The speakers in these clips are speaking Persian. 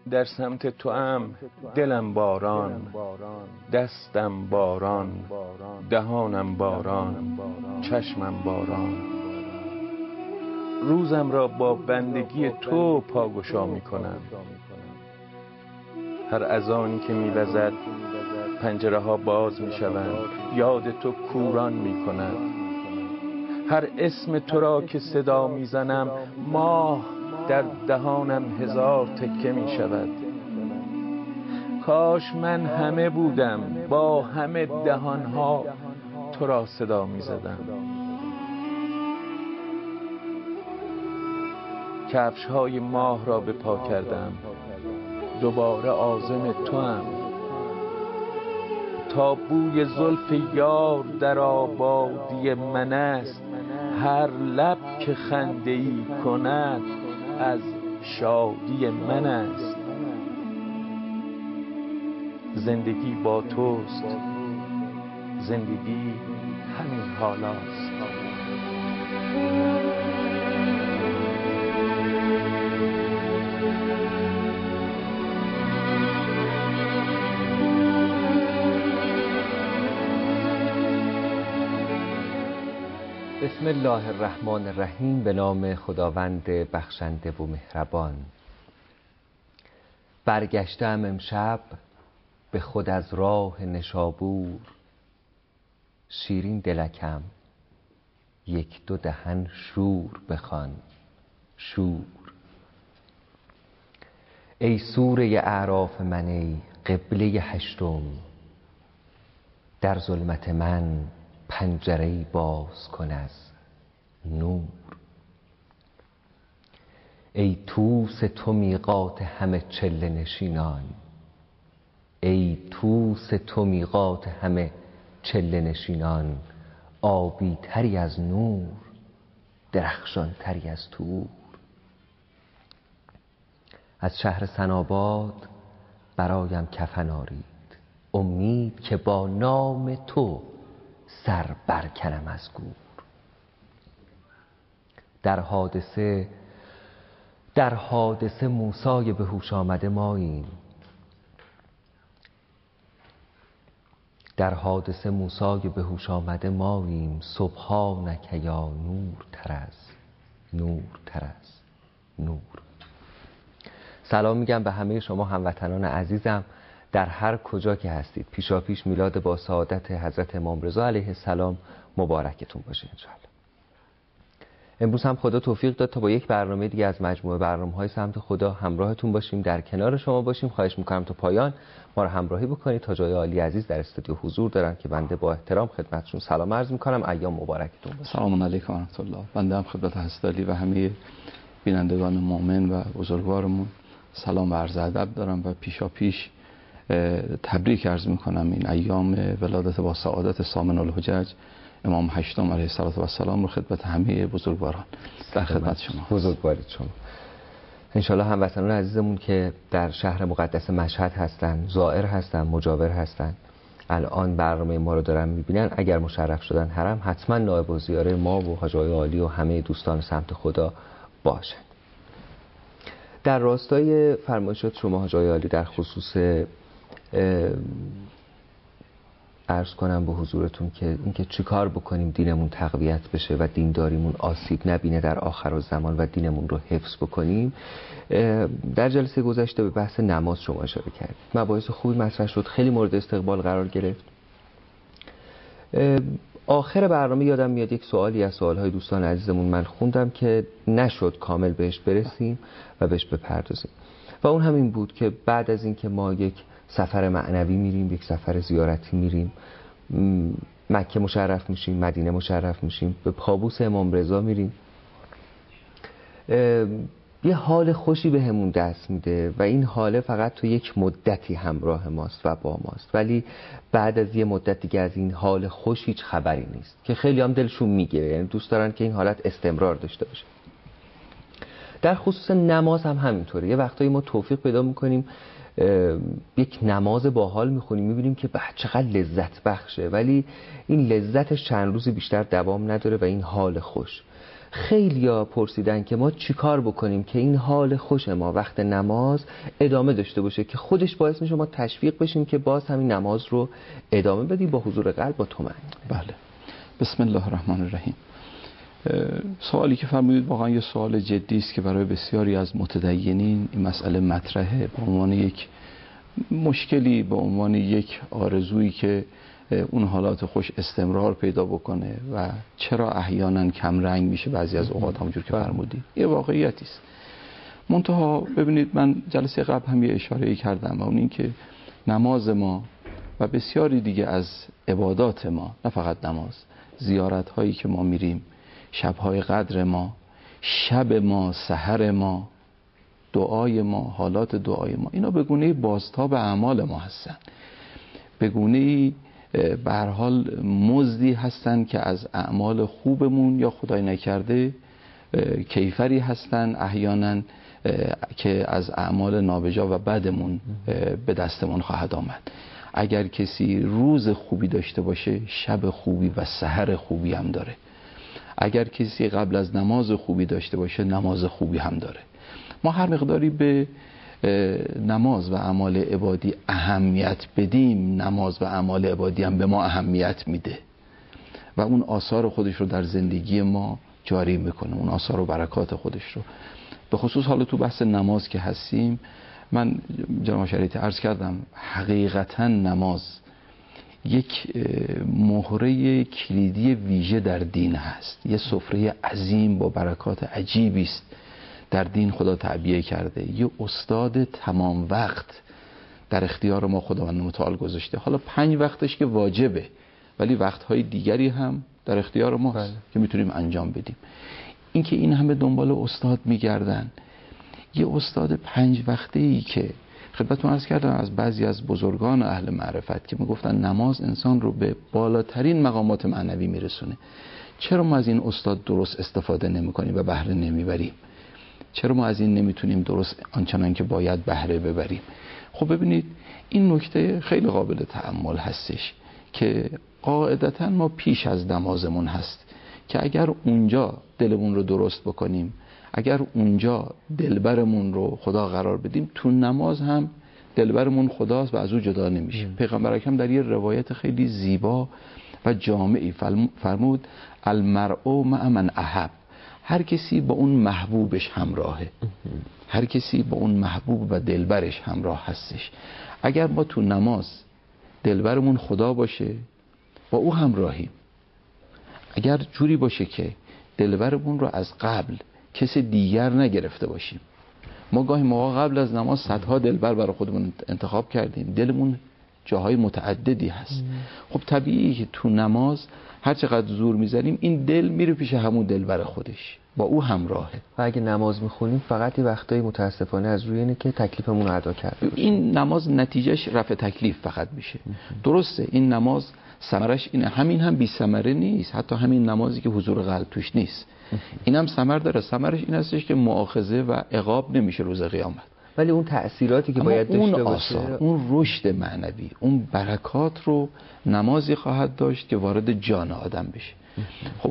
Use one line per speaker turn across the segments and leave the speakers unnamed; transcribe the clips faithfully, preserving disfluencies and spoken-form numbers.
در سمت تو ام دلم باران، دستم باران، دهانم باران، چشمم باران. روزم را با بندگی تو پاگشا می کنم. هر اذانی که می وزد پنجره ها باز می شوند، یاد تو کوران می کند. هر اسم تو را که صدا می زنم ماه در دهانم هزار تکه می شود. کاش من همه بودم با همه دهانها تو را صدا می زدم. کفش های ماه را به پا کردم، دوباره عازم تو هم. تا بوی زلف یار در آبادی من است، هر لب که خنده ای کند از شادی من است. زندگی با توست، زندگی همین حالاست.
بسم الله الرحمن الرحیم. به نام خداوند بخشنده و مهربان. برگشتم امشب به خود از راه نشابور، شیرین دلکم یک دو دهن شور بخوان شور. ای سوره اعراف من، ای قبله هشتم، در ظلمت من پنجره باز کن از نور. ای طوس تو میقات همه چله نشینان، ای طوس تو میقات همه چله نشینان، آبی تری از نور، درخشان تری از طور. از شهر سناباد برایم کفن آرید، امید که با نام تو سر برکنم از گور. در حادثه در حادثه موسی به هوش آمده ماییم، در حادثه موسی به هوش آمده ماییم. سبحانک یا نور تر از نور تر از نور. سلام میگم به همه شما هموطنان عزیزم در هر کجا که هستید. پیشا پیش میلاد با سعادت حضرت امام رضا علیه السلام مبارکتون باشه انشاءالله. امروز هم خدا توفیق داد تا با یک برنامه دیگه از مجموعه برنامه‌های سمت خدا همراهتون باشیم، در کنار شما باشیم. خواهش میکنم تا پایان ما رو همراهی بکنید. تا جای عالی عزیز در استودیو حضور دارن که بنده با احترام خدمتشون سلام عرض میکنم. ایام مبارکتون باشه.
سلام علیکم و رحمت الله. بنده هم خدمت حضرت علی و همه بینندگان مؤمن و بزرگوارمون سلام و عرض ادب دارم و پیشا پیش تبریک عرض میکنم این ایام ولادت با سعادت ثامن الحجج امام هشتم علیه السلام رو خدمت همه بزرگواران در خدمت شما.
بزرگوارید شما. انشالله هموطنان عزیزمون که در شهر مقدس مشهد هستن، زائر هستن، مجاور هستن، الان برنامه ما رو دارن میبینن، اگر مشرف شدن حرم حتما نایب الزیاره ما و حاج آقای عالی و همه دوستان سمت خدا باشن. در راستای فرمایشات شما حاج آقای عالی در خصوص عرض کنم به حضورتون که اینکه چی کار بکنیم دینمون تقویت بشه و دینداریمون آسیب نبینه در آخر الزمان و دینمون رو حفظ بکنیم، در جلسه گذشته به بحث نماز شما اشاره کردید. مباحث خوبی مطرح شد، خیلی مورد استقبال قرار گرفت. آخر برنامه یادم میاد یک سوالی از سوالهای دوستان عزیزمون من خوندم که نشد کامل بهش برسیم و بهش بپردازیم و اون همین بود که بعد از اینکه ما یک سفر معنوی میریم، یک سفر زیارتی میریم، مکه مشرف میشیم، مدینه مشرف میشیم، به پابوس امام رضا میریم، یه حال خوشی به همون دست میده و این حاله فقط تو یک مدتی همراه ماست و با ماست، ولی بعد از یه مدت دیگه از این حال خوش هیچ خبری نیست که خیلی هم دلشون میگیره، یعنی دوست دارن که این حالت استمرار داشته باشه. در خصوص نماز هم همینطوره. یه وقتایی ما توفیق پیدا میکنیم یک نماز باحال میخونیم، میبینیم که به چقدر لذت بخشه، ولی این لذتش چند روزی بیشتر دوام نداره و این حال خوش. خیلیا پرسیدن که ما چیکار بکنیم که این حال خوش ما وقت نماز ادامه داشته باشه، که خودش باعث میشه ما تشویق بشیم که باز همین نماز رو ادامه بدیم با حضور قلب، با طمأنینه.
بله. بسم الله الرحمن الرحیم. سوالی که فرمودید واقعا یه سوال جدی است که برای بسیاری از متدینین این مسئله مطرحه، به عنوان یک مشکلی، به عنوان یک آرزویی که اون حالات خوش استمرار پیدا بکنه و چرا احیانا کم رنگ میشه بعضی از اوقات، همونجور که فرمودید یه واقعیتی است. منتها ببینید، من جلسه قبل هم یه اشاره‌ای کردم و اون این که نماز ما و بسیاری دیگه از عبادات ما، نه فقط نماز، زیارت هایی که ما میریم، شبهای قدر ما، شب ما، سحر ما، دعای ما، حالات دعای ما، اینا به گونه بازتاب اعمال ما هستن، به گونه به هر حال مزدی هستن که از اعمال خوبمون یا خدای نکرده کیفری هستن احیانا که از اعمال نابجا و بدمون به دستمون خواهد آمد. اگر کسی روز خوبی داشته باشه، شب خوبی و سحر خوبی هم داره. اگر کسی قبل از نماز خوبی داشته باشه، نماز خوبی هم داره. ما هر مقداری به نماز و اعمال عبادی اهمیت بدیم، نماز و اعمال عبادی هم به ما اهمیت میده و اون آثار خودش رو در زندگی ما جاری میکنه، اون آثار و برکات خودش رو. به خصوص حالا تو بحث نماز که هستیم، من جناب شریعتی عرض کردم حقیقتا نماز یک مهره کلیدی ویژه در دین هست، یه سفره عظیم با برکات عجیبی است در دین خدا تعبیه کرده، یه استاد تمام وقت در اختیار ما خداوند متعال گذاشته. حالا پنج وقتش که واجبه، ولی وقتهای دیگری هم در اختیار ماست بله. که میتونیم انجام بدیم. این که این همه دنبال استاد میگردن، یه استاد پنج وقته‌ای که خدمتتون عرض کردم از بعضی از بزرگان اهل معرفت که میگفتن نماز انسان رو به بالاترین مقامات معنوی میرسونه، چرا ما از این استاد درست استفاده نمی‌کنیم و بهره نمیبریم؟ چرا ما از این نمیتونیم درست آنچنان که باید بهره ببریم؟ خب ببینید، این نکته خیلی قابل تأمل هستش که قاعدتا ما پیش از نمازمون هست که اگر اونجا دلمون رو درست بکنیم، اگر اونجا دلبرمون رو خدا قرار بدیم، تو نماز هم دلبرمون خداست و از او جدا نمیشه. پیغمبر اکرم در یه روایت خیلی زیبا و جامعی فرمود المرء مع من احب، هر کسی با اون محبوبش همراهه، هر کسی با اون محبوب و دلبرش همراه هستش. اگر ما تو نماز دلبرمون خدا باشه، با او همراهیم. اگر جوری باشه که دلبرمون رو از قبل کسی دیگر نگرفته باشیم، ما گاهی موقع قبل از نماز صدها دلبر برای خودمون انتخاب کردیم، دلمون جاهای متعددی هست. خب طبیعیه که تو نماز هر چقدر زور میزنیم این دل میره پیش همون دلبر خودش، با او همراهه.
و اگه نماز میخونیم فقط یه وقتایی متاسفانه از روی اینه که تکلیفمون رو ادا کرده باشیم.
این نماز نتیجهش رفع تکلیف فقط میشه. درسته این نماز ثمرش اینه، همین هم بی ثمره نیست، حتی همین نمازی که حضور قلب توش نیست این هم ثمر داره. ثمرش این هستش که مؤاخذه و عقاب نمیشه روز قیامت،
ولی اون تأثیراتی که باید داشته باشه،
اون رشد معنوی، اون برکات رو نمازی خواهد داشت که وارد جان آدم بشه. خب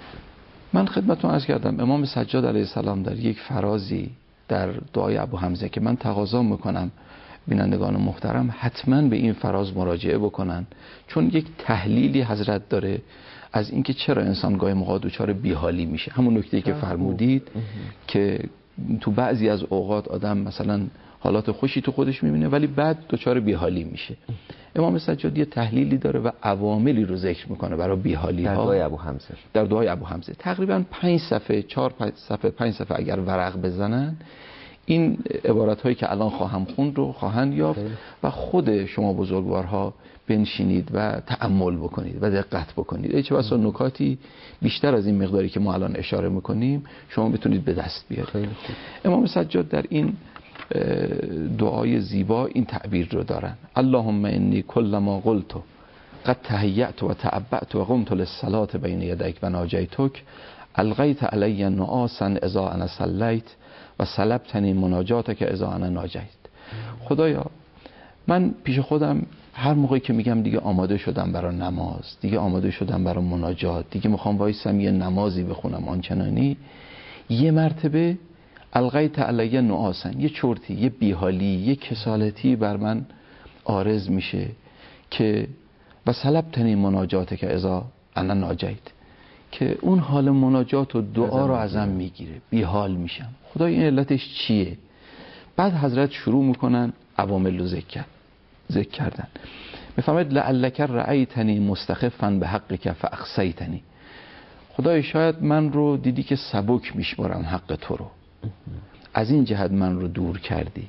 من خدمتتون عرض کردم امام سجاد علیه السلام در یک فرازی در دعای ابو حمزه که من تقاضا میکنم بینندگان محترم حتما به این فراز مراجعه بکنن، چون یک تحلیلی حضرت داره از اینکه چرا انسان گاهی موقع دچار بیحالی میشه. همون نکته‌ای که فرمودید که تو بعضی از اوقات آدم مثلا حالات خوشی تو خودش میبینه ولی بعد دچار بیحالی میشه. امام سجاد یه تحلیلی داره و عواملی رو ذکر میکنه برای بیحالی ها
در دعای ابو حمزه.
در دعای ابو حمزه تقریبا پنج صفحه، چهار پنج صفحه پنج صفحه اگر ورق بزنن این عبارت هایی که الان خواهم خوند رو خواهند یافت و خود شما بزرگوارها بنشینید و تأمل بکنید و دقت بکنید. ای چه بسا نکاتی بیشتر از این مقداری که ما الان اشاره میکنیم شما بتونید به دست بیارید. امام سجاد در این دعای زیبا این تعبیر رو دارن: اللهم انی کل ما قلت قد تهیأت و تعبأت و قمت للصلاة بین یدیک و ناجیتک القیت علی نعاسا اذا انا صلیت و سلبتنی مناجاتک اذا انا ناجیت. خدایا من پیش خودم هر موقعی که میگم دیگه آماده شدم برای نماز، دیگه آماده شدم برای مناجات، دیگه میخوام وایسم یه نمازی بخونم آنچنانی، یه مرتبه القیت علیه نعاسن، یه چرتی، یه بیحالی، یه کسالتی بر من عارض میشه که و سلبتنی مناجات که اذا انا ناجیت، که اون حال مناجات و دعا رو ازم میگیره، بیحال میشم. خدا این علتش چیه؟ بعد حضرت شروع میکنن عوامل رو ذکر ذکر کردن. میفهمید لعلک رأیتنی مستخفا به حقک فاخسیتنی، خدای شاید من رو دیدی که سبک میشمارم حق تو رو، از این جهت من رو دور کردی.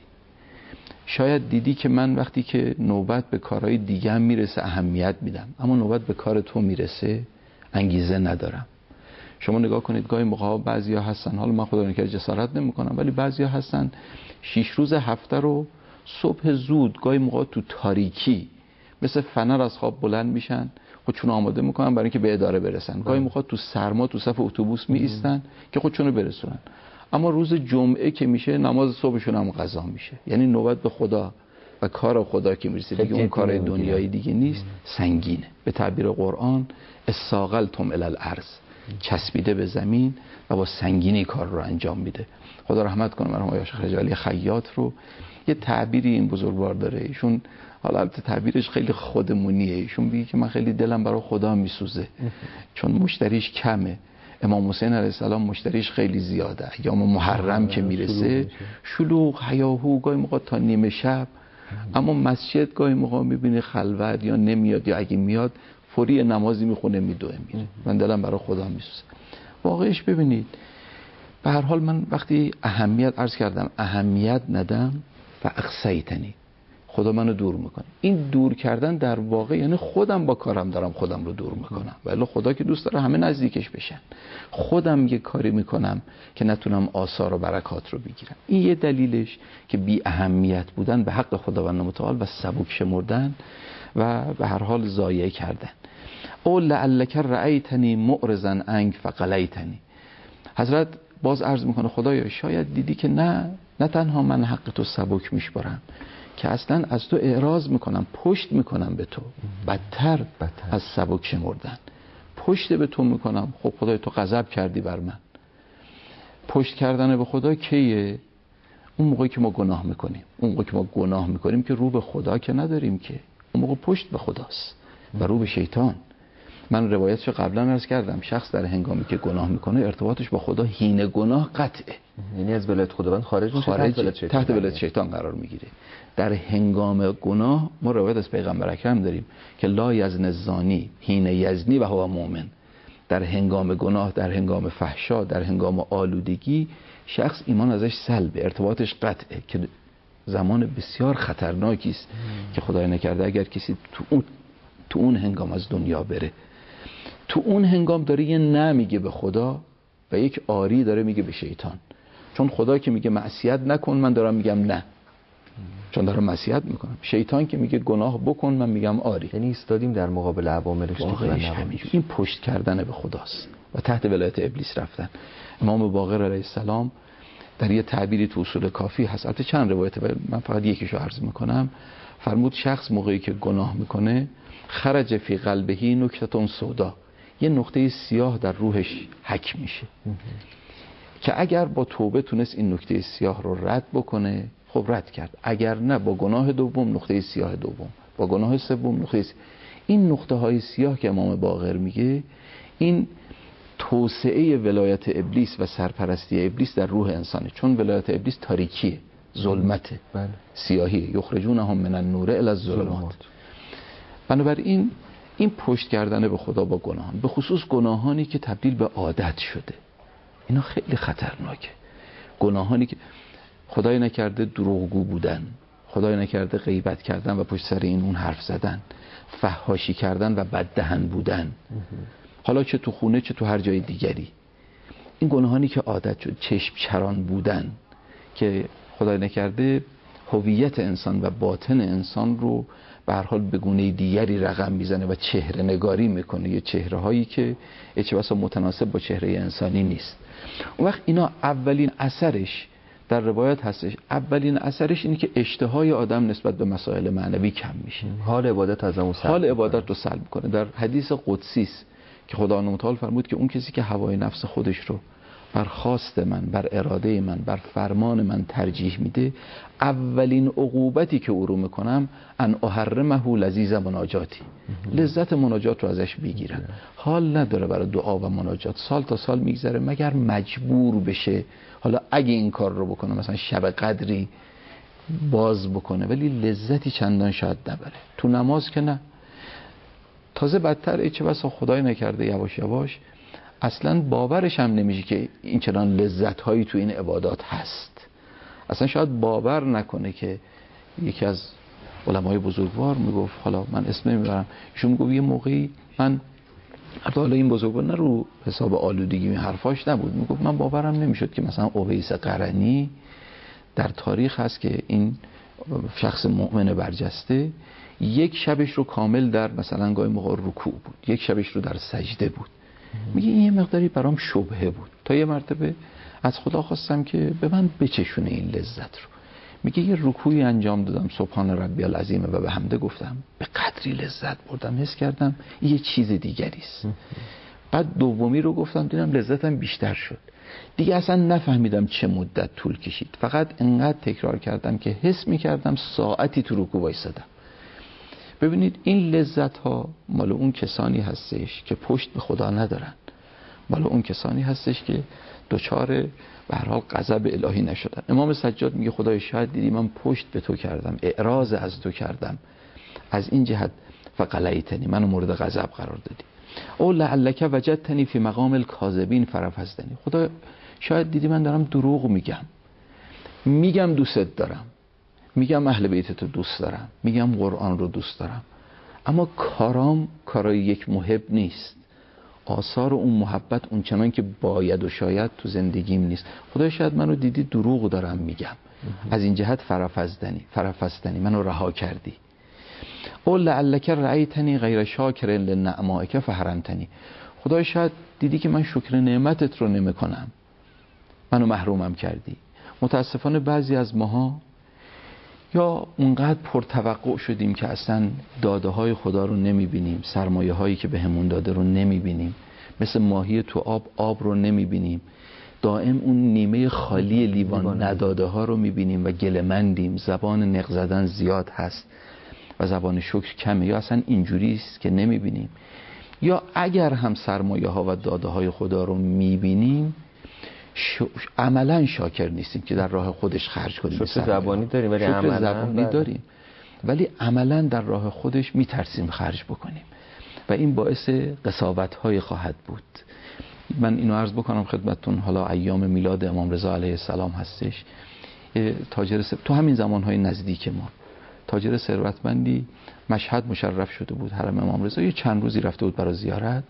شاید دیدی که من وقتی که نوبت به کارهای دیگه هم میرسه اهمیت میدم، اما نوبت به کار تو میرسه انگیزه ندارم. شما نگاه کنید گاهی موقع بعضیا هستن، حالا من خدا نکنه جسارت نمیکنم، ولی بعضیا هستن شش روز هفته رو صبح زود، گاهی موقع تو تاریکی مثل فنر از خواب بلند میشن، خودشون آماده میکنن برای اینکه به اداره برسن. گاهی موقع تو سرما تو صف اتوبوس می ایستن که خودشونو برسونن. اما روز جمعه که میشه نماز صبحشون هم قضا میشه. یعنی نوبت به خدا و کار خدا که میرسه دیگه اون کار دنیایی دیگه نیست، سنگینه. به تعبیر قرآن استاقلتم الی الارض، چسبیده به زمین و با سنگینی کار رو انجام میده. خدا رحمت کنه مرحوم آقای شیخ رجالی خیاط رو، یه تعبیری این بزرگوار داره، ایشون حالا البته تعبیرش خیلی خودمونیه، ایشون میگه که من خیلی دلم برای خدا میسوزه چون مشتریش کمه. امام حسین علیه السلام مشتریش خیلی زیاده، ایام محرم که میرسه شلوغ هیاهو، گاهی موقع تا نیمه شب، اما مسجد گاهی موقع میبینی خلوت یا نمیاد، یا اگه میاد فوری نمازی میخونه میدوه میره. من دلم برای خدا میسوزه. واقعش ببینید به هر حال من وقتی اهمیت عرض کردم اهمیت ندم و اخسیتنی، خدا منو دور میکنه. این دور کردن در واقع یعنی خودم با کارم دارم خودم رو دور میکنم، ولی خدا که دوست داره همه نزدیکش بشن. خودم یه کاری میکنم که نتونم آثار و برکات رو بگیرم. این یه دلیلش که بی اهمیت بودن به حق خداوند متعال و سبک شمردن و به هر حال ضایع کردن. او لعلک رأیتنی معرضا عنک فقلیتنی، حضرت باز عرض میکنه خدایا شاید دیدی که نه نه تنها من حق تو سبک میشمارم، که اصلا از تو اعراض میکنم، پشت میکنم به تو، بدتر, بدتر از سبک شمردن پشت به تو میکنم. خب خدای تو غضب کردی بر من. پشت کردن به خدا کیه؟ اون موقعی که ما گناه میکنیم. اون موقعی که ما گناه میکنیم که رو به خدا که نداریم، که اون موقع پشت به خداست و رو به شیطان. من روایتشو قبلا عرض کردم، شخص در هنگامی که گناه میکنه ارتباطش با خدا حین گناه قطعه،
یعنی از ولایت خداوند خارج میشه،
خارج
تحت ولایت شیطان,
تحت ولایت شیطان قرار میگیره. در هنگام گناه ما روایت از پیغمبر اکرم داریم که لا یزن الزانی حین یزنی و هو مؤمن، در هنگام گناه، در هنگام فحشا، در هنگام آلودگی شخص ایمان ازش سلبه، ارتباطش قطعه، که زمان بسیار خطرناکی است که خدای نکرده اگر کسی تو اون تو اون هنگام از دنیا بره. تو اون هنگام داره یه نه میگه به خدا و یک آری داره میگه به شیطان. چون خدا که میگه معصیت نکن، من دارم میگم نه، چون دارم معصیت میکنم. شیطان که میگه گناه بکن، من میگم آری.
یعنی ایستادیم در مقابل عواملش.
این پشت کردن به خداست و تحت ولایت ابلیس رفتن. امام باقر علیه السلام در یه تعبیری تو اصول کافی هست، البته چند روایته و من فقط یکیشو عرض میکنم، فرمود شخص موقعی که گناه میکنه خرج فی قلبه نکتة سودا، یه نقطه سیاه در روحش حک میشه که اگر با توبه تونست این نقطه سیاه رو رد بکنه خب رد کرد، اگر نه با گناه دوم نقطه سیاه دوم، با گناه سوم نقطه سیاه. این نقطه های سیاه که امام باقر میگه این توسعه ولایت ابلیس و سرپرستی ابلیس در روح انسانه، چون ولایت ابلیس تاریکیه، ظلمته، بله. سیاهی، یخرجونهم من النور الی الظلمات. بنابراین این پشت کردن به خدا با گناهان، به خصوص گناهانی که تبدیل به عادت شده، اینا خیلی خطرناکه. گناهانی که خدای نکرده دروغگو بودن، خدای نکرده غیبت کردن و پشت سر این اون حرف زدن، فحاشی کردن و بددهن بودن، حالا چه تو خونه چه تو هر جای دیگری. این گناهانی که عادت شد، چشم چران بودن که خدای نکرده هویت انسان و باطن انسان رو به هر حال به گونه دیگری رقم میزنه و چهره نگاری میکنه، یه چهره هایی که چه بسا متناسب با چهره انسانی نیست. اون وقت اینا اولین اثرش در روایت هستش اولین اثرش اینه که اشتهای آدم نسبت به مسائل معنوی کم میشه،
حال عبادت از اون سلب
حال عبادت رو سلب کنه. در حدیث قدسی است که خداوند متعال فرمود که اون کسی که هوای نفس خودش رو بر خواست من، بر اراده من، بر فرمان من ترجیح میده، اولین عقوبتی که او رو میکنم ان احرمه لذیذ مناجاتی، لذت مناجات رو ازش میگیرم. حال نداره برای دعا و مناجات، سال تا سال میگذره مگر مجبور بشه. حالا اگه این کار رو بکنه، مثلا شب قدری باز بکنه، ولی لذتی چندان شاید نبره. تو نماز که نه. تازه بدتر چه بسا خدای نکرده یواش یواش اصلا باورش هم نمیشه که این چنان لذت هایی تو این عبادات هست. اصلا شاید باور نکنه که یکی از علمای بزرگوار میگفت، حالا من اسم نمیبرم، ایشون میگفت یه موقعی من، حالا این بزرگوار نه رو حساب آلودگی این حرفاش نبود، میگفت من باورم نمیشد که مثلا اویس قرنی در تاریخ هست که این شخص مؤمن برجسته یک شبش رو کامل در مثلا گاهی موقع رکوع بود، یک شبش رو در سجده بود. میگه این یه مقداری برام شبهه بود، تا یه مرتبه از خدا خواستم که به من بچشونه این لذت رو. میگه یه رکوعی انجام دادم سبحان ربی العظیم و به حمده گفتم، به قدری لذت بردم، حس کردم یه چیز دیگری است. بعد دومی رو گفتم دیدم لذتم بیشتر شد، دیگه اصلا نفهمیدم چه مدت طول کشید، فقط انقدر تکرار کردم که حس میکردم ساعتی تو رکوع وایسادم. ببینید این لذت ها مال اون کسانی هستش که پشت به خدا ندارن، مال اون کسانی هستش که دچار به هر حال غضب الهی نشدن. امام سجاد میگه خدای شاید دیدی من پشت به تو کردم، اعراض از تو کردم، از این جهت فقلیتنی، منو مورد غضب قرار دادی. او لعلک وجدتنی فی مقام الکاذبین فرفضتنی، خدا شاید دیدی من دارم دروغ میگم، میگم دوست دارم، میگم اهل بیت تو دوست دارم، میگم قرآن رو دوست دارم، اما کارام کارای یک محب نیست، آثار اون محبت اون چنان که باید و شاید تو زندگیم نیست. خدا شاید منو دیدی دروغ دارم میگم، از این جهت فرفضتنی فرفضتنی منو رها کردی. او لعلک رأیتنی غیر شاکر لنعمائک فحرمتنی، خدا شاید دیدی که من شکر نعمتت رو نمیکنم، منو محرومم کردی. متاسفانه بعضی از ماها یا اونقدر پرتوقع شدیم که اصلا داده های خدا رو نمیبینیم، سرمایه هایی که به همون داده رو نمیبینیم، مثل ماهی تو آب آب رو نمیبینیم، دائم اون نیمه خالی لیوان نداده ها رو میبینیم و گله‌مندیم، زبان نق زدن زیاد هست و زبان شکر کمه، یا اصلا اینجوری است که نمیبینیم، یا اگر هم سرمایه ها و داده های خدا رو میبینیم ش... عملا شاکر نیستیم که در راه خودش خرج کنیم.
شکر زبانی داریم ولی
شکر
عملا
زبانی داریم ولی عملا در راه خودش میترسیم خرج بکنیم و این باعث قساوت های خواهد بود. من اینو عرض بکنم خدمتتون، حالا ایام میلاد امام رضا علیه السلام هستش، تاجر س... تو همین زمانهای نزدیک ما تاجر ثروتمندی مشهد مشرف شده بود حرم امام رضا، یه چند روزی رفته بود برای زیارت،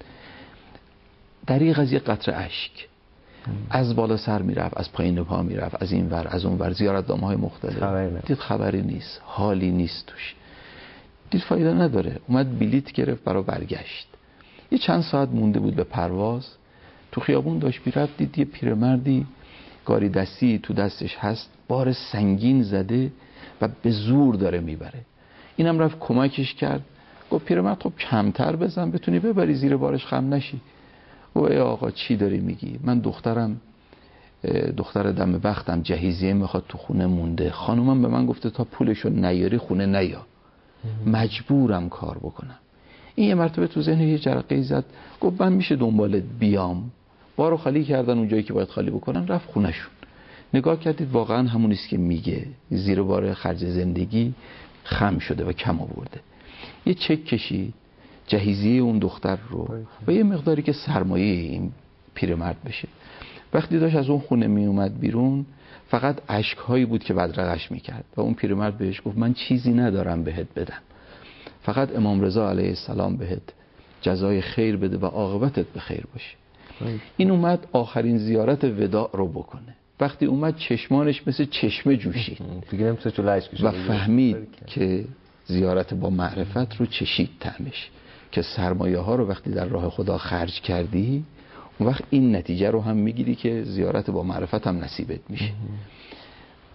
دریغ از یه قطره اشک از بالا سر میرفت، از پایین پا میرفت، از این ور از اون ور، زیارتنامه های مختلف، خبری دید خبری نیست، حالی نیست توش، دید فایده نداره، اومد بلیت گرفت برای برگشت. یه چند ساعت مونده بود به پرواز، تو خیابون داشت میرفت، دید یه پیرمردی گاری دستی تو دستش هست، بار سنگین زده و به زور داره میبره. اینم رفت کمکش کرد، گفت پیرمرد خب کمتر بزن بتونی ببری زیر بارش خم نشی. او ای آقا چی داری میگی؟ من دخترم دختر دم بختم جهیزیه میخواد تو خونه مونده، خانومم به من گفته تا پولشو نیاری خونه نیا، مجبورم کار بکنم. این یه مرتبه تو ذهن یه جرقه زد، گفت من میشه دنبالت بیام. بارو خالی کردن اونجایی که باید خالی بکنن، رفت خونهشون. نگاه کردید واقعا همونیست که میگه، زیر بار خرج زندگی خم شده و کم آورده. یه چک کشید جهیزیه اون دختر رو و یه مقداری که سرمایه این پیرمرد بشه. وقتی داشت از اون خونه می اومد بیرون، فقط اشکهایی بود که بدرقش میکرد و اون پیرمرد بهش گفت من چیزی ندارم بهت بدم، فقط امام رضا علیه السلام بهت جزای خیر بده و عاقبتت به خیر باشه. این اومد آخرین زیارت وداع رو بکنه. وقتی اومد چشمانش مثل چشمه جوشید و فهمید که زیارت با معرفت رو چشید طعمش، که سرمایه ها رو وقتی در راه خدا خرج کردی اون وقت این نتیجه رو هم میگیری که زیارت با معرفت هم نصیبت میشه.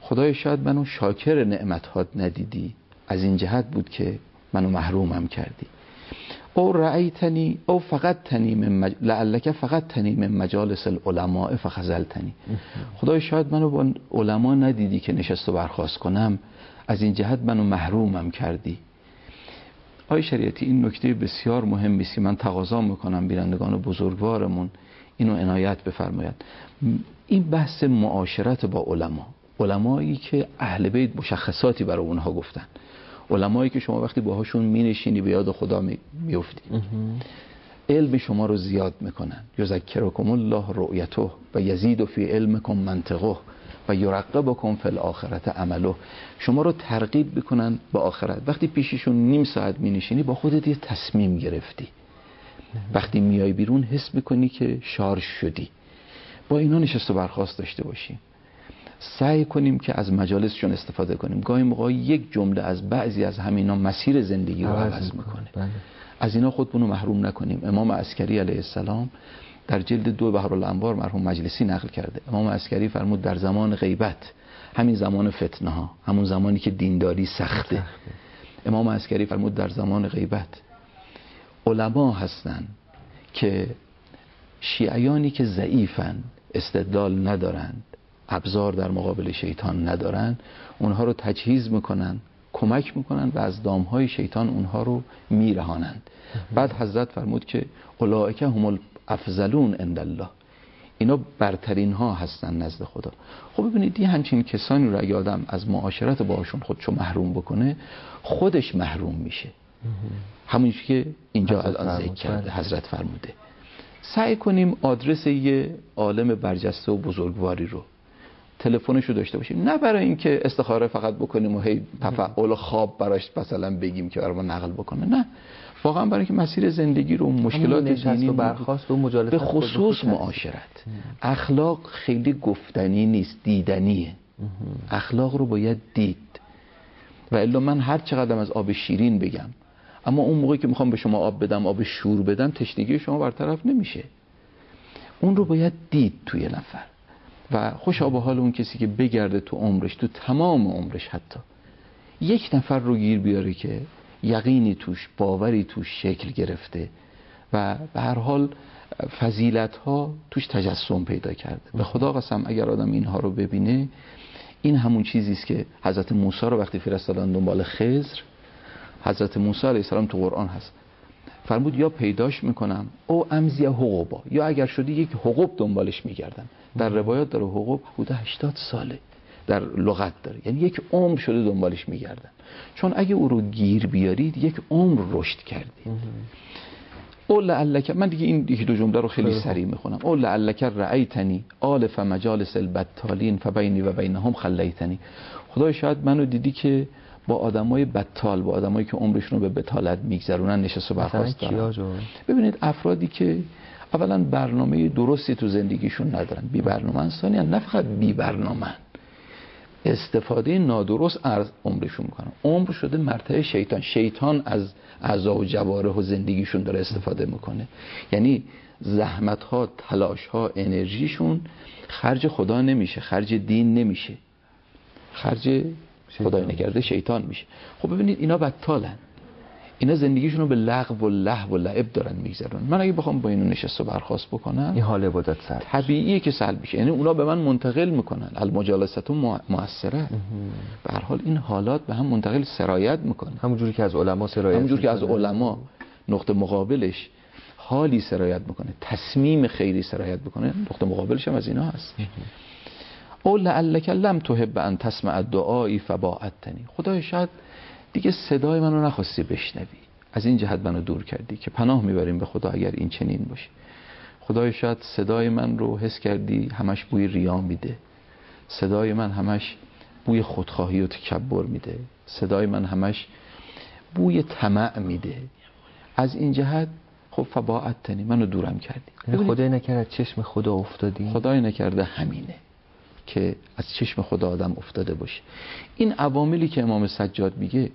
خدای شاید منو شاکر نعمت‌هات ندیدی، از این جهت بود که منو محرومم کردی. او رأیتنی او فقط تنی من مج... لعلک فقط تنی من مجالس العلماء فخذلتنی. خدای شاید منو با علما ندیدی که نشست و برخاست کنم، از این جهت منو محرومم کردی. آقای شریعتی این نکته بسیار مهمی است که من تقاضا میکنم بینندگان بزرگوارمون اینو عنایت بفرمایند. این بحث معاشرت با علما، علمایی که اهل بیت مشخصاتی برای اونها گفتن، علمایی که شما وقتی باهاشون مینشینی به یاد خدا میافتی، علم شما رو زیاد میکنن. یذکرکم الله رؤیته و یزید فی علمکم منطقه و یرقبکم فی الاخرة عمله. شما رو ترغیب میکنن به آخرت. وقتی پیششون نیم ساعت مینشینی با خودت یه تصمیم گرفتی، وقتی میای بیرون حس میکنی که شارژ شدی. با اینا نشست و برخاست داشته باشیم، سعی کنیم که از مجالسشون استفاده کنیم. گاهی موقع یک جمله از بعضی از همینا مسیر زندگی رو عوض میکنه. بله. از اینا خودمون رو محروم نکنیم. امام عسکری علیه السلام در جلد دو بحرالانوار مرحوم مجلسی نقل کرده. امام عسکری فرمود در زمان غیبت، همین زمان فتنه ها، همون زمانی که دینداری سخته، امام عسکری فرمود در زمان غیبت علما هستن که شیعیانی که ضعیفن، استدلال ندارند، ابزار در مقابل شیطان ندارن، اونها رو تجهیز میکنن، کمک میکنن و از دامهای شیطان اونها رو میرهانند. بعد حضرت فرمود که اولئک هم الافضلون عند الله، اینا برترین ها هستن نزد خدا. خب ببینید یه همچین کسانی رو اگه آدم از معاشرت باشون خودشو محروم بکنه، خودش محروم میشه. همونی که اینجا الان ذکر کرده حضرت فرموده. سعی کنیم آدرس یه عالم برجسته و بزرگواری رو، تلفنش رو داشته باشیم، نه برای اینکه استخاره فقط بکنیم و هی تفعول خواب براش مثلا بگیم که برام نقل بکنه، نه، واقعا برای اینکه مسیر زندگی رو، مشکلات دینی و
برخاست و مجالست
به خصوص معاشرت. اخلاق خیلی گفتنی نیست، دیدنیه. اخلاق رو باید دید. و الا من هر چقدر از آب شیرین بگم، اما اون موقعی که میخوام به شما آب بدم، آب شور بدم، تشنگی شما برطرف نمیشه. اون رو باید دید توی نفر. و خوشا به حال اون کسی که بگرده تو عمرش، تو تمام عمرش حتی یک نفر رو گیر بیاره که یقینی توش، باوری توش شکل گرفته و به هر حال فضیلت ها توش تجسم پیدا کرده. به خدا قسم اگر آدم اینها رو ببینه، این همون چیزی است که حضرت موسی رو وقتی فرستادن دنبال خضر، حضرت موسی علیه السلام تو قرآن هست، فرمود یا پیداش میکنم او امزی حقوبا، یا اگر شدی یک حقوب دنبالش میگردم. در روایات داره حقوب حدود هشتاد ساله در لغت داره، یعنی یک عمر شده دنبالش میگردم. چون اگه او رو گیر بیارید یک عمر رشد کردید. او لعلک، من دیگه این یکی دو جمله رو خیلی سریع میخونم. او لعلک رأیتنی آلف مجالس البتالین فبینی و بینهم خلیتنی. خدای شاید منو دیدی که با آدمای بتال، با آدمایی که عمرشون رو به بتالت میگذرونن نشست و برخاست دارن. ببینید افرادی که اولا برنامه درستی تو زندگیشون ندارن، بی برنامه انسانی هن. نه فقط بی برنامه هن. استفاده نادرست از عمرشون میکنن. عمر شده مرتع شیطان. شیطان از اعضا و جوارح و زندگیشون داره استفاده میکنه. یعنی زحمت ها، تلاش ها، انرژیشون خرج خدا نمیشه، خرج دین نمیشه، خرج خدای نکرده شیطان میشه. خب ببینید اینا بطالن، اینا زندگیشون رو به لغو و لهو و لعب دارن میگذرونن. من اگه بخوام با اینو نشست و برخاست بکنم،
این حال عبادت سلب
طبیعیه که سلب میشه. یعنی اونا به من منتقل میکنن، المجالسه مؤثره. به هر حال این حالات به هم منتقل سرایت میکنه،
همونجوری که از علما سرایت
همونجوری که از علما نقطه مقابلش حالی سرایت میکنه، تصمیم خیری سرایت میکنه، نقطه مقابلش هم از اینا هست. او لعلک لم تحب ان تسمع دعایی فباعدتنی. خدای شاید دیگه صدای منو نخواستی بشنوی، از این جهت منو دور کردی، که پناه میبریم به خدا اگر این چنین باشه. خدای شاید صدای من رو حس کردی همش بوی ریا میده، صدای من همش بوی خودخواهی و تکبر میده، صدای من همش بوی طمع میده. از این جهت خب فباعدتنی، منو دورم کردی.
خدای نکرد چشم خدا افتادی.
خدای نکرده همینه که از چشم خدا آدم افتاده باشه. این عواملی که امام سجاد میگه،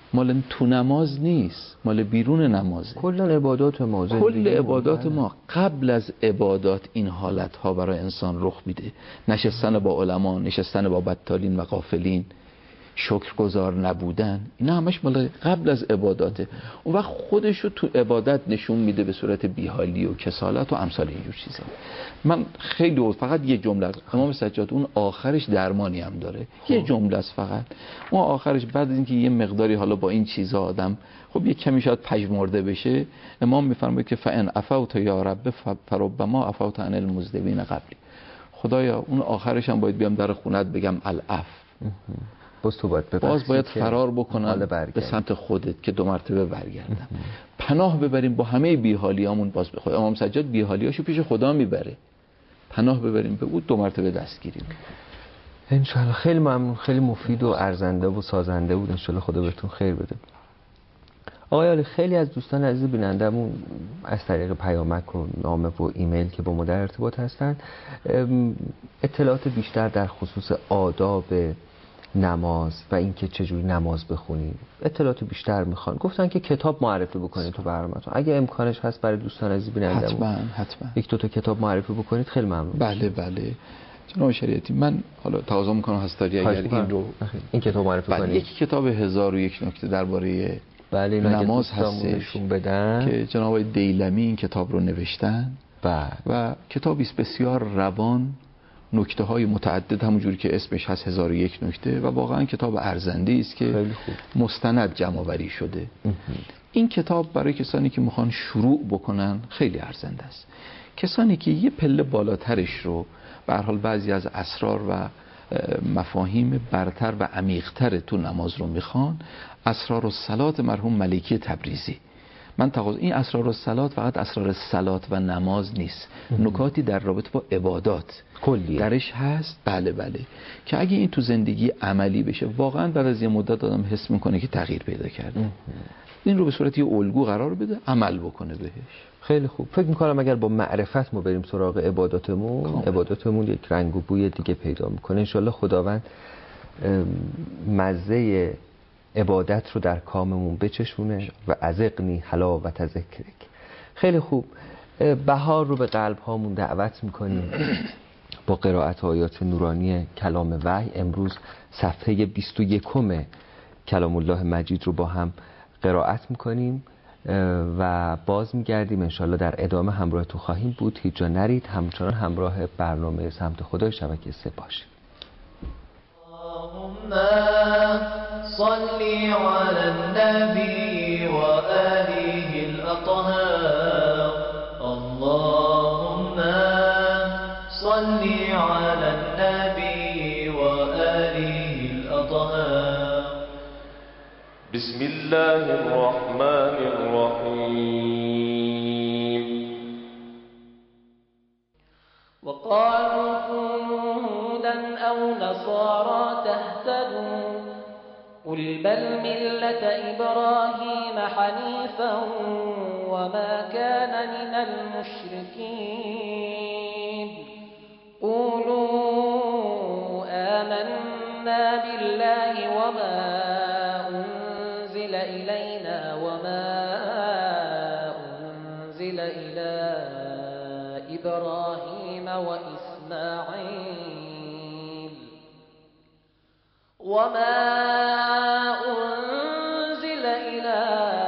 مال تو نماز نیست، مال بیرون نمازه.
کل عبادات ما
کل عبادات ما قبل از عبادات این حالت ها برای انسان رخ میده. نشستن با علما، نشستن با بطالین و غافلین، شکرگزار نبودن، اینا همش مال قبل از عباداته. اون وقت خودشو تو عبادت نشون میده به صورت بیحالی و کسالت و امثال اینجور چیزا. من خیلی فقط یه جمله از امام سجاد، اون آخرش درمانی هم داره. خب. یه جمله است فقط. اون آخرش بعد از اینکه یه مقداری حالا با این چیزا آدم خب یه کمی شاید پژمرده بشه، امام میفرماید که فئن عفوت یا رب فربما عفوت عن المذنبین قبلی. خدایا اون آخرش هم باید بیام در خونت بگم العفو.
باز تو باید
باز باید فرار بکنم به سمت خودت که دو مرتبه برگردم. پناه ببریم با همه بیحالیامون. باز بخواد امام سجاد بیحالیاشو پیش خدا میبره، پناه ببریم به او، دو مرتبه دستگیری.
انشالله. خیلی ممنون، خیلی مفید و ارزنده و سازنده بود. انشالله خدا بهتون خیر بده. آقای عالی، خیلی از دوستان عزیز بینندمون از طریق پیامک و نامه و ایمیل که با ما در ارتباط هستن اطلاعات بیشتر در خصوص آداب نماز و اینکه چجوری نماز بخونیم اطلاعات بیشتر میخوان. گفتن که کتاب معرفی بکنید تو برنامه‌تون. اگه امکانش هست برای دوستان عزیز بینندمون
حتما حتما
یک دو تا کتاب معرفی بکنید خیلی ممنون.
بله بله جناب شریعتی، من حالا تقاضا میکنم هستاری اگر این رو
این کتاب معرفی کنید.
یک کتاب هزار و یک نکته درباره
بله
نماز هستش
بدن
که جناب دیلمی این کتاب رو نوشتن.
بله.
و کتابی است بسیار روان، نکته های متعدد، همونجوری که اسمش هست هزار و یک نکته، و واقعا کتاب ارزنده است که مستند جمع آوری شده. این کتاب برای کسانی که میخوان شروع بکنن خیلی ارزنده است. کسانی که یه پله بالاترش رو به هر حال بعضی از اسرار و مفاهیم برتر و عمیق‌تر تو نماز رو میخوان، اسرار الصلات مرحوم ملکی تبریزی. من تقاضا این اسرار الصلات فقط اسرار صلات و نماز نیست، نکاتی در رابطه با عبادات
کلیه
درش هست. بله بله که اگه این تو زندگی عملی بشه واقعا بعد از یه مدت آدم حس میکنه که تغییر پیدا کرده. این رو به صورت یه الگو قرار بده، عمل بکنه بهش.
خیلی خوب. فکر میکنم اگر با معرفت ما بریم سراغ عباداتمون کامل. عباداتمون یک رنگ و بوی دیگه پیدا میکنه. انشالله خداوند مزه عبادت رو در کاممون بچشونه و ازقنی حلاوت ذکرک. خیلی خوب. بهار رو به قلب هامون دعوت میکنیم با قرائت آیات نورانی کلام وحی. امروز صفحه بیست و یکم کلام الله مجید رو با هم قرائت میکنیم و باز میگردیم. انشالله در ادامه همراهتون خواهیم بود. هیچ جا نرید، همچنان همراه برنامه سمت خدای شبکه سه باشید.
اللهم صل على النبي وآله الأطهار. اللهم صل على النبي وآله الأطهار.
بسم الله الرحمن الرحيم.
وقالوا كونوا هودا أو نصارى تهتدوا قل بل ملة إبراهيم حنيفا وما كان من المشركين. قولوا آمنا بالله وما أنزل إلينا وما أنزل إلى إبراهيم وإسماعيل وما أنزل إلى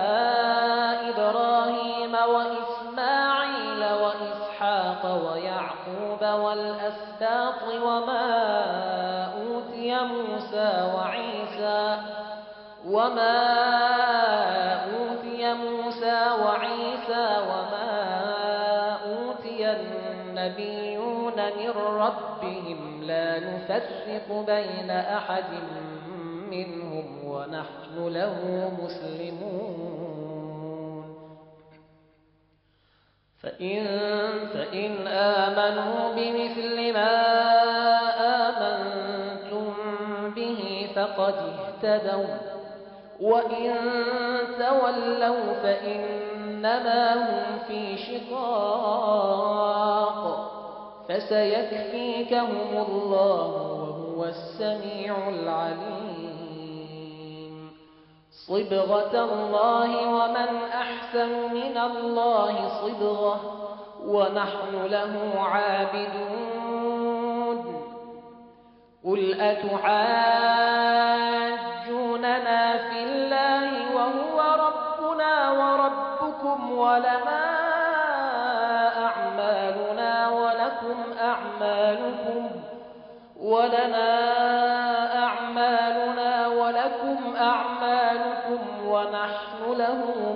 إبراهيم وإسماعيل وإسحاق ويعقوب والأسباط وما أوتي موسى وعيسى وما أوتي موسى وعيسى وما أوتي النبيون من ربهم لا نفرق بين أحد منهم ونحن له مسلمون. فإن, فإن آمنوا بمثل ما آمنتم به فقد اهتدوا وإن تولوا فإنما هم في شقاق فسيكفيكهم الله وهو السميع العليم. صبغة الله ومن أحسن من الله صبغة ونحن له عابدون قل أتحاجوننا في الله وهو ربنا وربكم ولنا أعمالنا ولكم أعمالكم ولنا أعمالنا ولكم أعمالكم ونحن له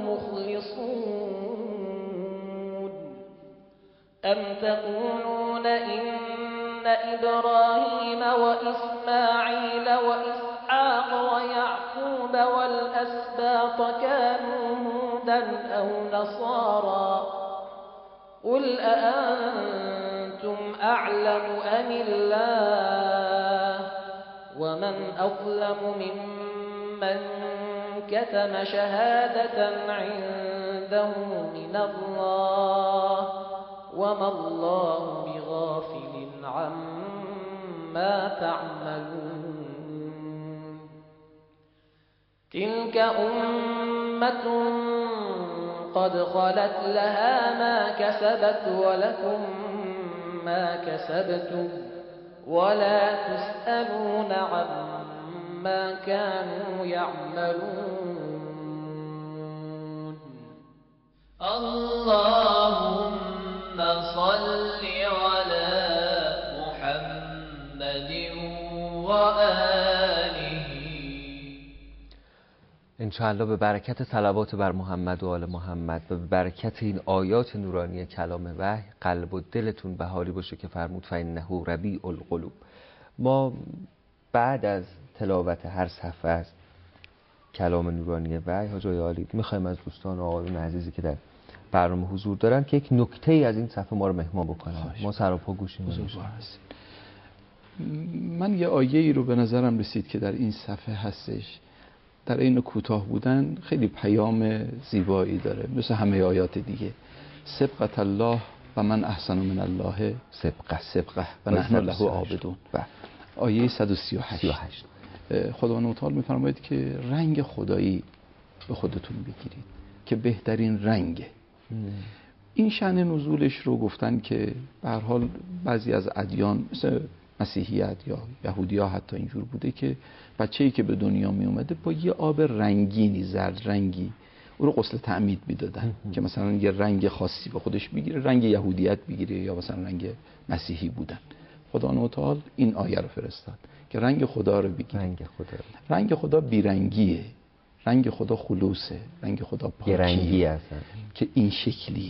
مخلصون أم تقولون إن إبراهيم وإسماعيل وإسحاق ويعقوب والأسباط كانوا هودا أو نصارى قل أأنتم أعلم أم الله ومن أظلم ممن كتم شهادة عنده من الله وما الله بغافل عما تعملون تلك أمة قد خلت لها ما كسبت ولكم ما كسبتم ولا تسألون عما كانوا يعملون
اللهم صل على محمد وآله.
انشاءالله به برکت صلوات بر محمد و آل محمد و به برکت این آیات نورانی کلام وحی قلب و دلتون بهاری باشه که فرمود فإنه ربیع القلوب. ما بعد از تلاوت هر صفحه از کلام نورانی وحی حاجی عالی میخوایم از دوستان و آقایون عزیزی که در برنامه حضور دارن که یک نکته ای از این صفحه ما رو مهمان بکنن. ما سر و پا گوشیم.
من یه آیه ای رو به نظرم رسید که در این صفحه هستش، در این کوتاه بودن خیلی پیام زیبایی داره مثل همه آیات دیگه. سبقت الله و من احسن من الله سبقه سبقه و نحن له عابدون. آیه صد و سی و هشت خداوند متعال میفرماید که رنگ خدایی به خودتون بگیرید که بهترین رنگه. این شأن نزولش رو گفتن که به هر حال بعضی از ادیان مثل مسیحیت یا یهودی‌ها حتی اینجور بوده که بچه‌ای که به دنیا می اومده با یه آب رنگینی زرد رنگی او رو غسل تعمید میدادن که مثلا یه رنگ خاصی به خودش بگیره، رنگ یهودیت بگیره یا مثلا رنگ مسیحی بودن. خداوند تعالی این آیه رو فرستاد که رنگ خدا رو بگیر.
رنگ خدا
رنگ خدا بیرنگیه، رنگ خدا خلوصه، رنگ خدا پاکیه،
رنگی هستن
که این شکلیه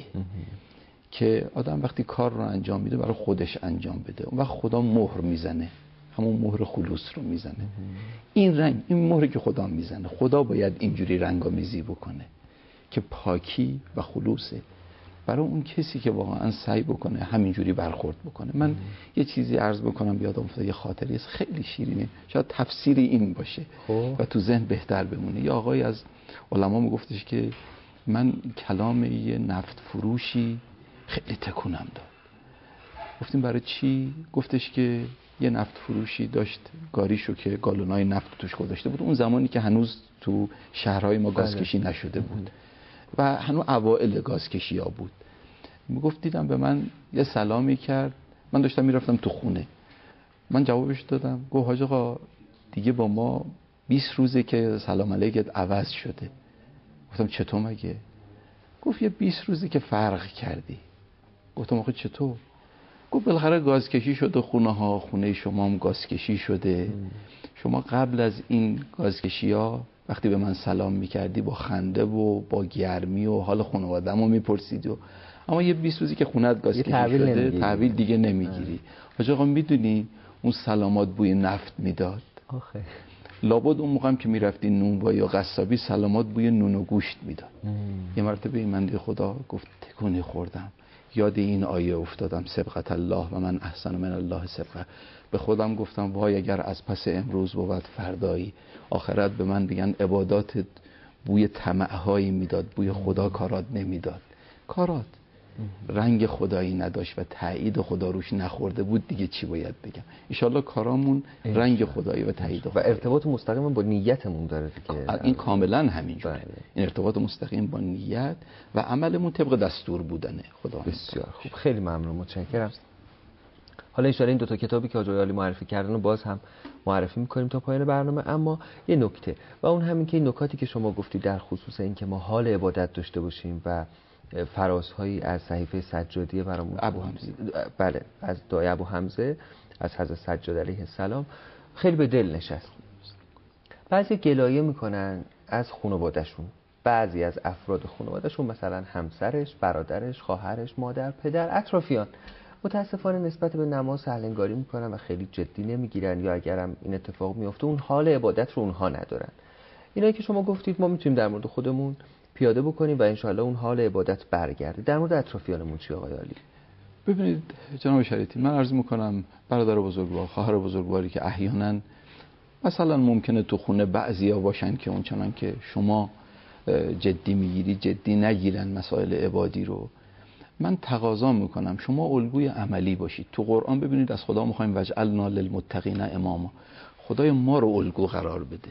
که آدم وقتی کار رو انجام میده برای خودش انجام بده، اون وقت خدا مهر میزنه، همون مهر خلوص رو میزنه. این رنگ، این مهری که خدا میزنه، خدا باید اینجوری رنگامیزی بکنه که پاکی و خلوصه برای اون کسی که واقعا سعی بکنه همینجوری برخورد بکنه. من ام. یه چیزی عرض بکنم یادم افتاد، یه خاطری خیلی شیرینه، شاید تفسیری این باشه خوب. و تو ذهن بهتر بمونه. یه آقای از علما میگفتش که من کلام یه نفت فروشی خیلی تکونم داد. گفتیم برای چی؟ گفتش که یه نفت فروشی داشت گاریشو که گالونای نفت توش گذاشته بود، اون زمانی که هنوز تو شهرهای ما گازکشی نشده بود و هنوز اوائل گازکشی ها بود. میگفت دیدم به من یه سلامی کرد، من داشتم میرفتم تو خونه، من جوابش دادم، گفت حاج آقا دیگه با ما بیست روزه که سلام علیکت عوض شده. گفتم چطور مگه؟ گفت یه بیست روزه که فرق کردی. گفتم آخه چطور؟ گفت بالاخره گازکشی شده، خونه ها، خونه شما هم گازکشی شده. شما قبل از این گازکشی ها وقتی به من سلام میکردی با خنده و با گرمی و حال خانواده‌مو میپرسیدی، و اما یه بیست روزی که خونه‌ات گازکشی شده تحویل دیگه نمیگیری. حاج آقا میدونی اون سلامات بوی نفت میداد. آخه لابد اون موقعم که میرفتی نونوایی یا قصابی سلامات بوی نون و گوشت میداد. یه مرتبه این بنده خدا گفت تکونی خوردم، یاد این آیه افتادم، سبقت الله و من احسن من الله سبقه. به خودم گفتم وای اگر از پس امروز بود فردایی، آخرت به من بگن عباداتت بوی طمع‌هایی میداد، بوی خدا کارات نمیداد. کارات رنگ خدایی نداشت و تایید خدا روش نخورده بود، دیگه چی باید بگم؟ انشالله کارامون رنگ خدایی و تایید
و ارتباط مستقیم با نیتمون داره دیگه.
این کاملا همینجوره. این ارتباط مستقیم با نیت و عملمون طبق دستور بودنه خدا.
بسیار خوب، خیلی ممنون، متشکرم. حالا ان این دو تا کتابی که آقای عالی معرفی کردن رو باز هم معرفی می‌کنیم تا پایان برنامه، اما یه نکته و اون همین که این نکاتی که شما گفتید در خصوص این که ما حال عبادت داشته باشیم و فرازهایی از صحیفه سجادیه برامون
ابو حمزه،
بله، از دعای ابو حمزه از حضرت سجاد علیه السلام خیلی به دل نشست. بعضی گلایه میکنن از خانواده‌شون، بعضی از افراد خانواده‌شون، مثلا همسرش، برادرش، خواهرش، مادر، پدر، اطرافیان، متاسفانه نسبت به نماز سهلنگاری میکنن و خیلی جدی نمیگیرن، یا اگرم این اتفاق میفته اون حال عبادت رو اونها ندارن. اینایی که شما گفتید ما میتونیم در مورد خودمون پیاده بکنیم و انشالله اون حال عبادت برگرده. در مورد اطرافیانمون چی آقای عالی؟
ببینید جناب شریعتی، من عرض میکنم برادر بزرگوار، خواهر بزرگواری که احیانا مثلا ممکنه تو خونه بعضیا باشن که اون چنان که شما جدی میگیری جدی نگیرن مسائل عبادی رو، من تقاضا میکنم شما الگوی عملی باشید. تو قرآن ببینید از خدا میخوایم وجعلنا للمتقین اماما، خدای ما رو الگو قرار بده،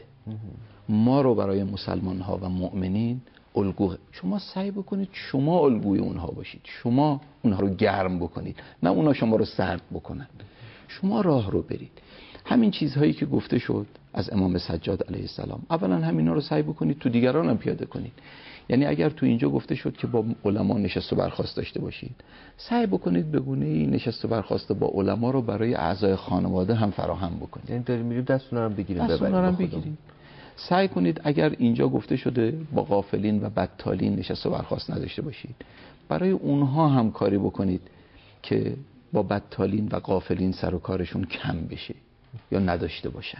ما رو برای مسلمان ها و مؤمنین الگو. شما سعی بکنید شما الگوی اونها باشید، شما اونها رو گرم بکنید، نه اونها شما رو سرد بکنن. شما راه رو برید. همین چیزهایی که گفته شد از امام سجاد علیه السلام، اولا همینا رو سعی بکنید تو دیگران هم پیاده کنید. یعنی اگر تو اینجا گفته شد که با علما نشست و برخاست داشته باشید، سعی بکنید به گونه‌ای نشست و برخاست با علما رو برای اعضای خانواده هم فراهم بکنید.
یعنی داریم میریم دست اونا رو بگیریم،
دست اونا رو بگیریم. سعی کنید اگر اینجا گفته شده با غافلین و بدتالین نشست و برخاست نداشته باشید، برای اونها هم کاری بکنید که با بدتالین و غافلین سر و کارشون کم بشه یا نداشته باشن.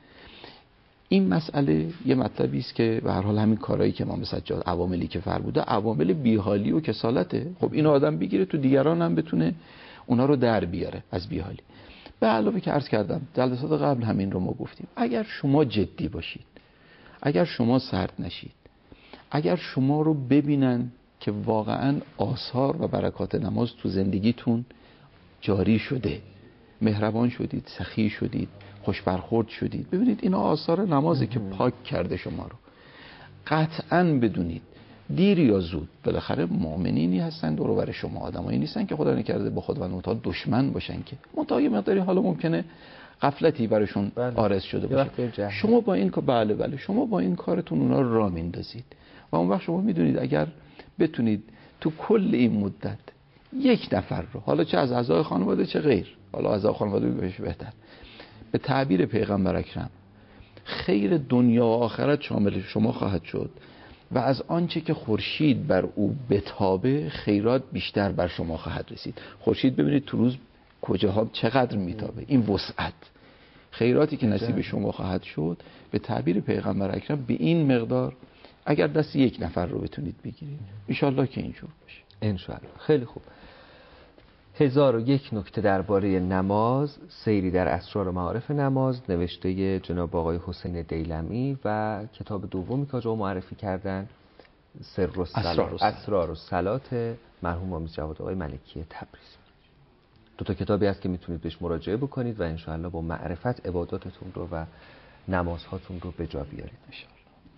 این مسئله یه مطلبی است که به هر حال همین کارهایی که امام سجاد عواملی که فرموده عوامل بیحالی و کسالته. خب این آدم بگیره تو دیگران هم بتونه اونا رو در بیاره از بیحالی. به علاوه که عرض کردم جلسات قبل همین رو ما گفتیم، اگر شما جدی باشید، اگر شما سرد نشید، اگر شما رو ببینن که واقعا آثار و برکات نماز تو زندگیتون جاری شده، مهربان شدید، سخی شدید، خوش برخورد شدید، ببینید اینا آثار نمازه که پاک کرده شما رو. قطعاً بدونید دیر یا زود بالاخره مؤمنینی هستن دور و بر شما، آدمایی نیستن که خدا نکرده با خداوند دشمن باشن، که منتها یه مقداری حالا ممکنه غفلتی براشون عارض شده باشه. شما با این کار بله بله شما با این کارتون اونا رو راه میندازید و اون وقت شما میدونید اگر بتونید تو کل این مدت یک نفر رو، حالا چه از اعضای خانواده چه غیر، حالا اعضای خانواده بهش بهتر، به تعبیر پیغمبر اکرم خیر دنیا و آخرت شامل شما خواهد شد و از آنچه که خورشید بر او بتابه خیرات بیشتر بر شما خواهد رسید. خورشید ببینید تو روز کجاها چقدر میتابه، این وسعت خیراتی که نصیب شما خواهد شد به تعبیر پیغمبر اکرم به این مقدار اگر دست یک نفر رو بتونید بگیرید انشالله که اینجور باشه.
انشالله. خیلی خوب. هزار و یک نکته درباره نماز، سیری در اسرار و معارف نماز، نوشته جناب آقای حسین دیلمی و کتاب دومی که آقا معرفی کردن سر و صلات، اسرار و صلات مرحوم آمیز جواد آقای ملکی تبریزی. دو تا کتابی هست که میتونید بهش مراجعه بکنید و انشاءالله با معرفت عباداتتون رو و نمازهاتون رو به جا بیارید انشاءالله.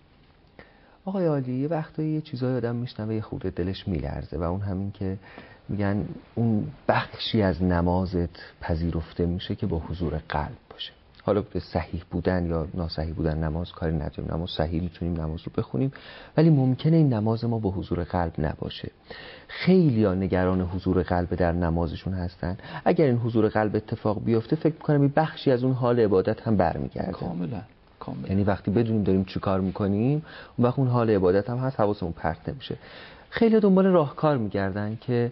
آقای عالی، یه وقتایی یه چیزای آدم میشنوه یه خورده دلش میلرزه و اون همین که میگن اون بخشی از نمازت پذیرفته میشه که با حضور قلب باشه. حالا به صحیح بودن یا ناصحیح بودن نماز کاری نداریم، نماز صحیح میتونیم نماز رو بخونیم، ولی ممکنه این نماز ما با حضور قلب نباشه. خیلی‌ها نگران حضور قلب در نمازشون هستن. اگر این حضور قلب اتفاق بیفته فکر می‌کنم این بخشی از اون حال عبادت هم برمیگرده.
کاملا کاملا.
یعنی وقتی بدونیم داریم چی کار میکنیم اون وقت اون حال عبادت هم هست، حواسمون پرت نمیشه. خیلی دنبال راهکار میگردن که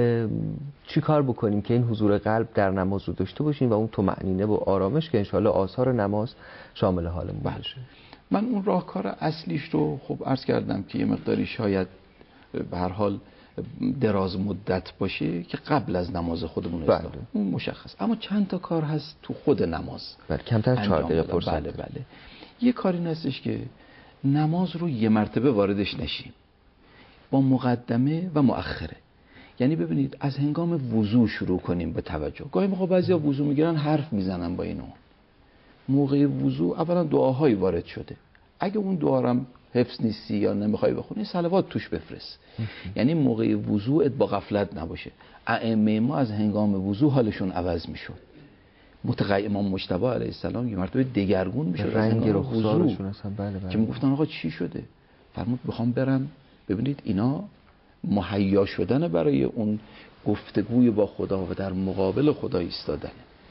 چی کار بکنیم که این حضور قلب در نماز رو داشته باشیم و اون طمأنینه و آرامش که انشالله آثار نماز شامل حالمون باشه.
من اون راهکار اصلیش رو خب عرض کردم که یه مقداری شاید به هر حال دراز مدت باشه که قبل از نماز خودمون است، اون مشخص. اما چند تا کار هست تو خود نماز.
بله کمتر از چهار دقیقه فرصت.
بله بله. یه کاری هستش که نماز رو یه مرتبه واردش نشیم، با مقدمه و مؤخره. یعنی ببینید از هنگام وضو شروع کنیم به توجه. گاهی موقع بعضیا وضو میگیرن حرف میزنن با اینو. موقع وضو اولا دعاهایی وارد شده، اگه اون دعا رو حفظ نیستی یا نمیخوای بخونی صلوات توش بفرست. یعنی موقع وضوءت با غفلت نباشه. ائمه ما از هنگام وضو حالشون عوض میشد. متقی امام مجتبی علیه السلام یه مرتبه دگرگون میشد
رنگ رخسارشون اصلا. بله بله.
که میگفتن آقا چی شده؟ فرمود بخوام برم. ببینید اینا مهیا شدن برای اون گفتگوی با خدا و در مقابل خدا ایستادن.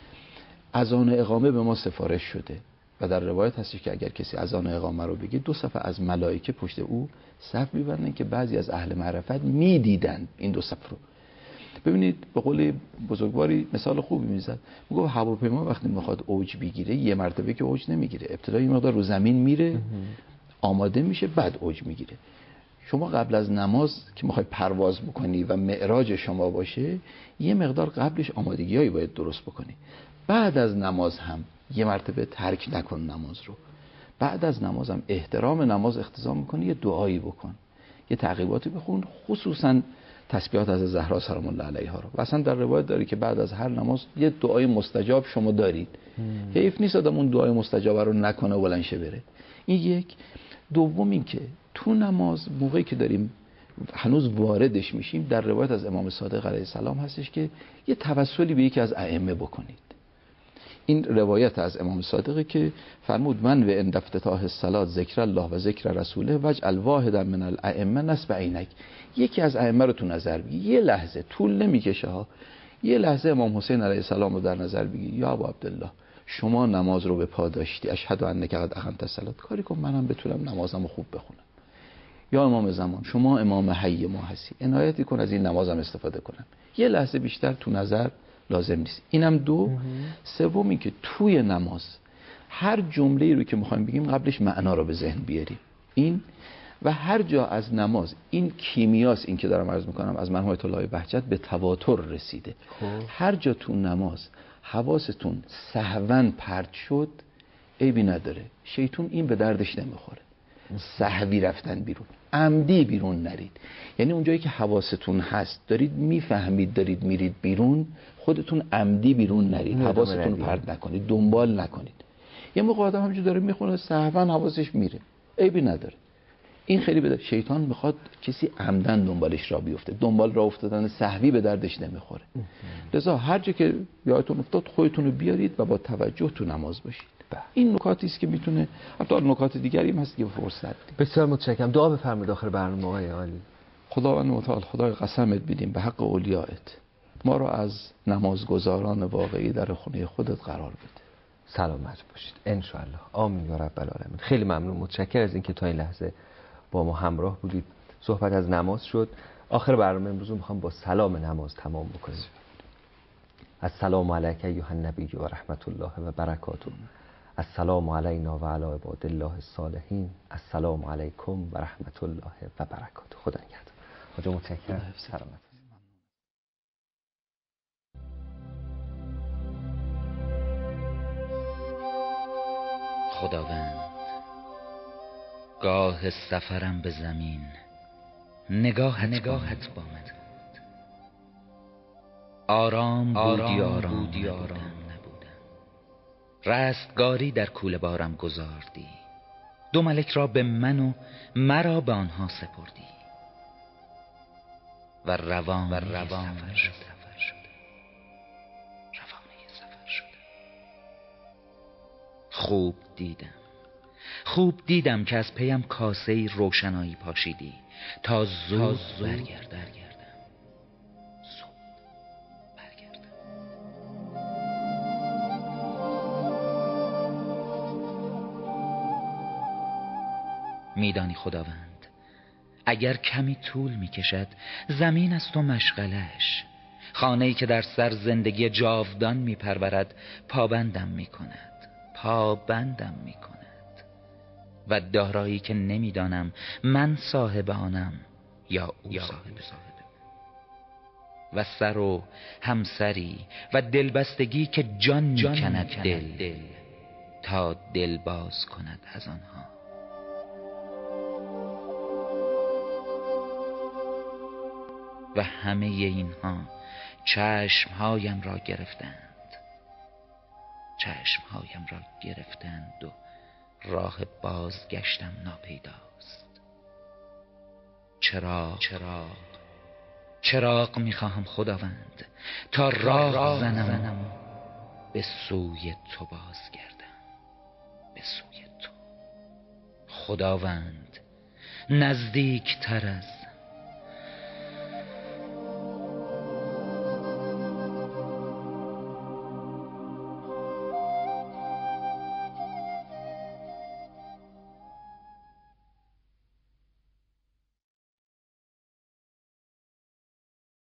اذان اقامه به ما سفارش شده و در روایت هستی که اگر کسی اذان اقامه رو بگه دو صف از ملائکه پشت او صف می‌بندن که بعضی از اهل معرفت میدیدن این دو صف رو. ببینید به قول بزرگواری مثال خوبی میزد، میگه هواپیما وقتی میخواد اوج بگیره یه مرتبه که اوج نمیگیره، ابتدا یه مقدار رو زمین میره آماده میشه بعد اوج میگیره. شما قبل از نماز که میخوای پرواز بکنی و معراج شما باشه یه مقدار قبلش آمادگیایی باید درست بکنی. بعد از نماز هم یه مرتبه ترک نکن نماز رو. بعد از نماز هم احترام نماز اقتضا میکنی یه دعایی بکن، یه تعقیباتی بخون، خصوصا تسبیحات از زهرا سلام الله علیها رو. و اصلا در روایت داری که بعد از هر نماز یه دعای مستجاب شما دارید. حیف نیست آدم اون دعای مستجاب رو نکنه و بلند شه بره. این یک. دوم این که تو نماز موقعی که داریم هنوز واردش میشیم در روایت از امام صادق علیه السلام هستش که یه توسلی به یکی از ائمه بکنید. این روایت از امام صادقه که فرمود من و عند افتتاح الصلاة ذکر الله و ذکر رسوله واجعل واحدا من الائمه نصب عینک. یکی از ائمه رو تو نظر بگی، یه لحظه طول نمیکشه ها، یه لحظه امام حسین علیه السلام رو در نظر بگی. یا ابا عبدالله شما نماز رو به پا داشتی، اشهد انک قد اقمت الصلاة، کاری کن منم بتونم نمازمو خوب بخونم. یا امام زمان شما امام حی ما هستی، عنایتی کن از این نمازم استفاده کنم. یه لحظه بیشتر تو نظر لازم نیست. اینم دو. سومی که توی نماز هر جمله‌ای رو که میخوایم بگیم قبلش معنا رو به ذهن بیاریم. این و هر جا از نماز این کیمیاست، این که دارم عرض میکنم از مرحوم آیت الله بهجت به تواتر رسیده. خوب. هر جا تو نماز حواستون سهواً پرت شد عیبی نداره، شیطون این به دردش نمیخوره. سهوی رفتن بیرون، عمدی بیرون نرید. یعنی اونجایی که حواستون هست دارید میفهمید دارید میرید بیرون، خودتون عمدی بیرون نرید، حواستون پرت نکنید، دنبال نکنید. یه موقع آدم همینجوری داره میخونه سهواً حواسش میره، عیبی نداره. این خیلی بده. شیطان میخواد کسی عمدن دنبالش را بیفته، دنبال را افتادن سهوی به دردش نمیخوره. لذا هر جا که یادتون افتاد خودتون رو بیارید و با توجه تو نماز باشید. این نکاتی است که میتونه، البته نکات دیگری هم هست که فرصت دید.
بسیار متشکرم. دعا بفرمایید آخر برنامه آقای عالی.
خداوند متعال خدای قسمت بدیم به حق اولیائت ما را از نمازگزاران واقعی در خونه خودت قرار بده.
سلامت باشید ان شاء الله. آمین یا رب العالمین. خیلی ممنون، متشکرم از اینکه تا این لحظه با ما همراه بودید. صحبت از نماز شد. آخر برنامه امروز رو میخوام با سلام نماز تمام بکنیم. السلام علیک ایها النبی و رحمت الله و برکاته. السلام علینا و علی عباد الله الصالحین. السلام علیکم و رحمت الله و برکاته. خدا نگهدار. خدا متشکرم. سلامت.
خداوند گاه سفرم به زمین نگاهت, نگاهت با من بود. آرام بودی آرام بودی آرام نبودم. رستگاری در کوله بارم گذاردی. دو ملک را به من و مرا به آنها سپردی و روان و روان سفر شد. روانه سفر شد. خوب دیدم خوب دیدم که از پیم کاسه روشنایی پاشیدی تا زود برگردم. زود برگردم. میدانی خداوند اگر کمی طول میکشد زمین از تو مشغلش، خانه‌ای که در سر زندگی جاودان میپرورد پابندم میکند پابندم میکند و دارایی که نمیدانم من صاحب آنم یا او صاحب. و سر و همسری و دلبستگی که جان میکند دل, دل تا دل باز کند از آنها. و همه اینها چشمهایم را گرفتند، چشمهایم را گرفتند و راه بازگشتم ناپیداست. چراغ چراغ چراغ میخواهم خداوند تا راه زنم و به سوی تو بازگردم، به سوی تو. خداوند نزدیک تر از